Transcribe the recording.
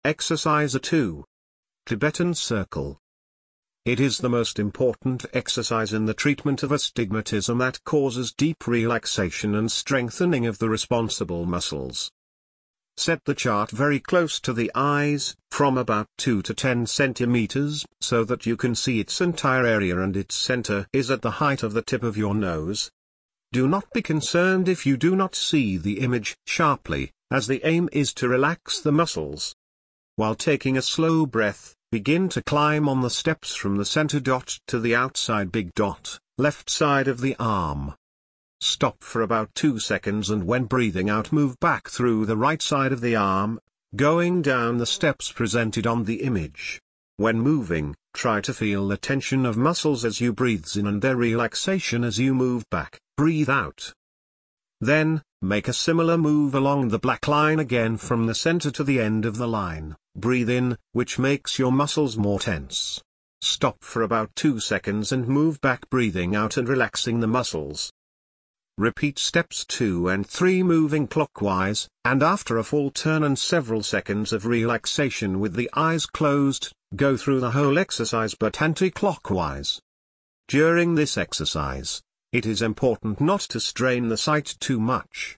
Exercise 2. Tibetan Circle. It is the most important exercise in the treatment of astigmatism that causes deep relaxation and strengthening of the responsible muscles. Set the chart very close to the eyes, from about 2 to 10 centimeters, so that you can see its entire area and its center is at the height of the tip of your nose. Do not be concerned if you do not see the image sharply, as the aim is to relax the muscles. While taking a slow breath, begin to climb on the steps from the center dot to the outside big dot, left side of the arm. Stop for about 2 seconds and when breathing out move back through the right side of the arm, going down the steps presented on the image. When moving, try to feel the tension of muscles as you breathe in and their relaxation as you move back, breathe out. Then, make a similar move along the black line again from the center to the end of the line. Breathe in, which makes your muscles more tense. Stop for about 2 seconds and move back breathing out and relaxing the muscles. Repeat steps 2 and 3 moving clockwise, and after a full turn and several seconds of relaxation with the eyes closed, go through the whole exercise but anti-clockwise. During this exercise, it is important not to strain the sight too much.